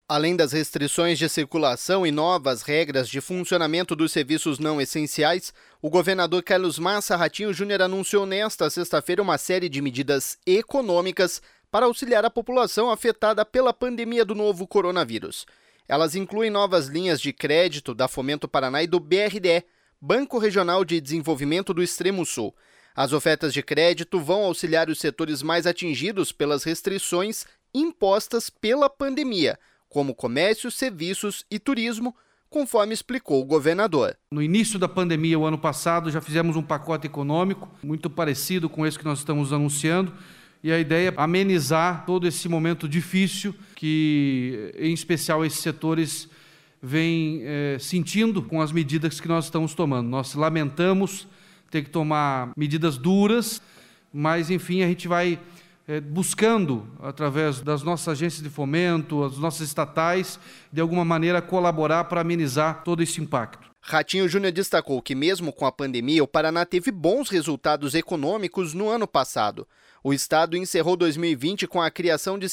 Além das restrições de circulação e novas regras de funcionamento dos serviços não essenciais, o governador Carlos Massa Ratinho Júnior anunciou nesta sexta-feira uma série de medidas econômicas para auxiliar a população afetada pela pandemia do novo coronavírus. Elas incluem novas linhas de crédito da Fomento Paraná e do BRDE, Banco Regional de Desenvolvimento do Extremo Sul. As ofertas de crédito vão auxiliar os setores mais atingidos pelas restrições impostas pela pandemia, como comércio, serviços e turismo, conforme explicou o governador. No início da pandemia, o ano passado, já fizemos um pacote econômico muito parecido com esse que nós estamos anunciando, e a ideia é amenizar todo esse momento difícil que, em especial, esses setores vêm sentindo com as medidas que nós estamos tomando. Nós lamentamos ter que tomar medidas duras, mas, enfim, a gente vai buscando, através das nossas agências de fomento, as nossas estatais, de alguma maneira colaborar para amenizar todo esse impacto. Ratinho Júnior destacou que, mesmo com a pandemia, o Paraná teve bons resultados econômicos no ano passado. O estado encerrou 2020 com a criação de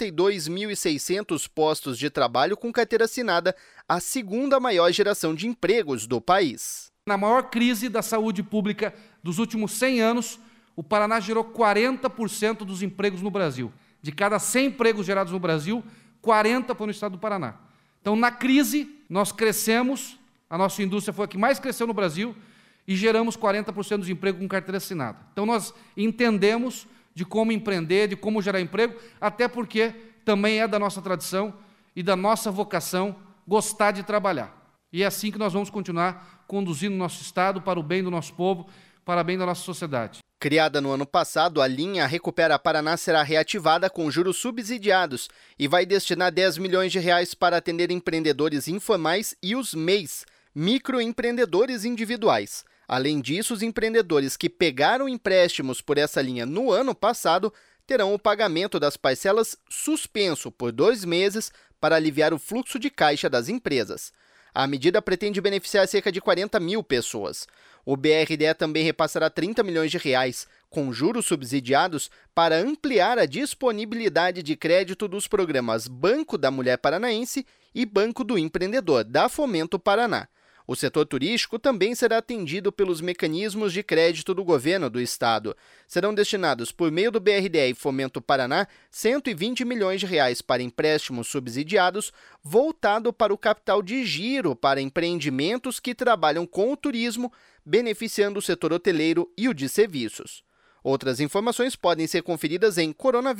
52.600 postos de trabalho com carteira assinada, a segunda maior geração de empregos do país. Na maior crise da saúde pública dos últimos 100 anos, o Paraná gerou 40% dos empregos no Brasil. De cada 100 empregos gerados no Brasil, 40 foram no estado do Paraná. Então, na crise, nós crescemos, a nossa indústria foi a que mais cresceu no Brasil e geramos 40% dos empregos com carteira assinada. Então, nós entendemos de como empreender, de como gerar emprego, até porque também é da nossa tradição e da nossa vocação gostar de trabalhar. E é assim que nós vamos continuar conduzindo o nosso estado para o bem do nosso povo, para o bem da nossa sociedade. Criada no ano passado, a linha Recupera Paraná será reativada com juros subsidiados e vai destinar 10 milhões de reais para atender empreendedores informais e os MEIs, microempreendedores individuais. Além disso, os empreendedores que pegaram empréstimos por essa linha no ano passado terão o pagamento das parcelas suspenso por 2 meses para aliviar o fluxo de caixa das empresas. A medida pretende beneficiar cerca de 40 mil pessoas. O BRDE também repassará 30 milhões de reais, com juros subsidiados, para ampliar a disponibilidade de crédito dos programas Banco da Mulher Paranaense e Banco do Empreendedor, da Fomento Paraná. O setor turístico também será atendido pelos mecanismos de crédito do governo do estado. Serão destinados, por meio do BRDE e Fomento Paraná, 120 milhões de reais para empréstimos subsidiados, voltado para o capital de giro para empreendimentos que trabalham com o turismo, beneficiando o setor hoteleiro e o de serviços. Outras informações podem ser conferidas em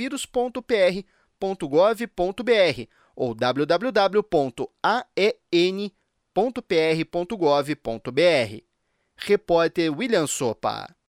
coronavírus.pr.gov.br ou www.aen.pr.gov.br. Repórter William Sopa.